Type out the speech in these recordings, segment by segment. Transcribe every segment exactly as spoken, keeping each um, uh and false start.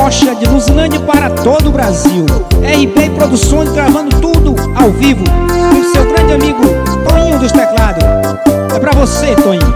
Rocha, de Luzilândia para todo o Brasil. R B Produções gravando tudo ao vivo com seu grande amigo Toninho dos Teclados. É pra você, Toninho.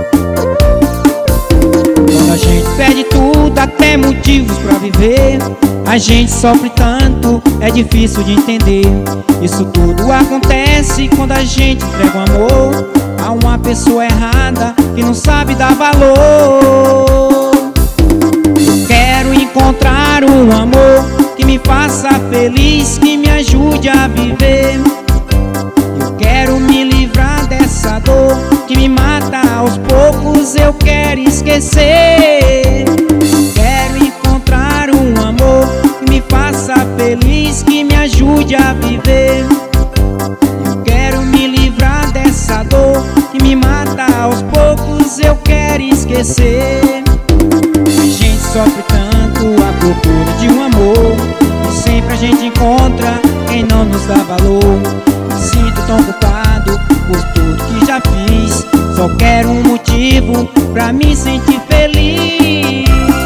Quando a gente perde tudo, até motivos pra viver, a gente sofre tanto, é difícil de entender. Isso tudo acontece quando a gente entrega o amor a uma pessoa errada que não sabe dar valor. Eu quero encontrar um amor que me faça feliz, que me ajude a viver. Eu quero me livrar dessa dor que me mata aos poucos, eu quero esquecer. Quero encontrar um amor que me faça feliz, que me ajude a viver. Eu quero me livrar dessa dor que me mata aos poucos, eu quero esquecer. A gente sofre tanto à procura de um amor, e sempre a gente encontra quem não nos dá valor. Me sinto tão culpado por tudo que já fiz, só quero um motivo pra me sentir feliz.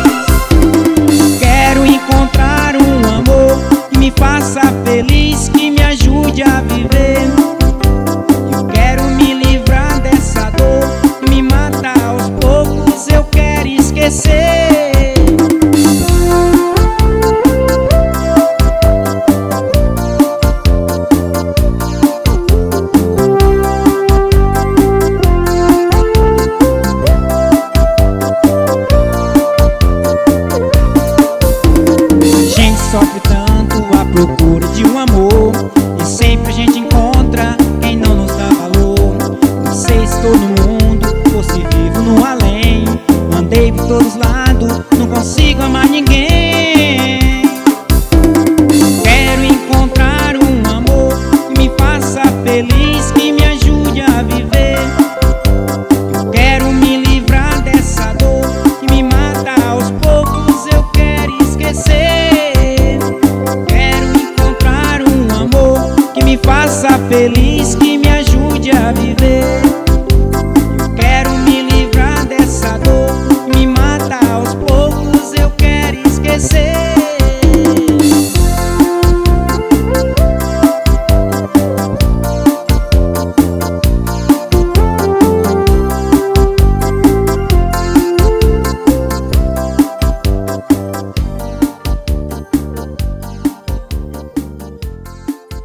Quero encontrar um amor que me faça feliz, que me ajude a viver. Eu quero me livrar dessa dor que me mata aos poucos, eu quero esquecer. Sofre tanto à procura de um amor, e sempre a gente encontra quem não nos dá valor. Não sei se estou no mundo ou se vivo no além. Andei por todos os lados, não consigo amar ninguém. Quero encontrar um amor que me faça feliz, que me ajude a viver. Eu quero me livrar dessa dor que me mata aos poucos, eu quero esquecer. Me faça feliz, que me ajude a viver.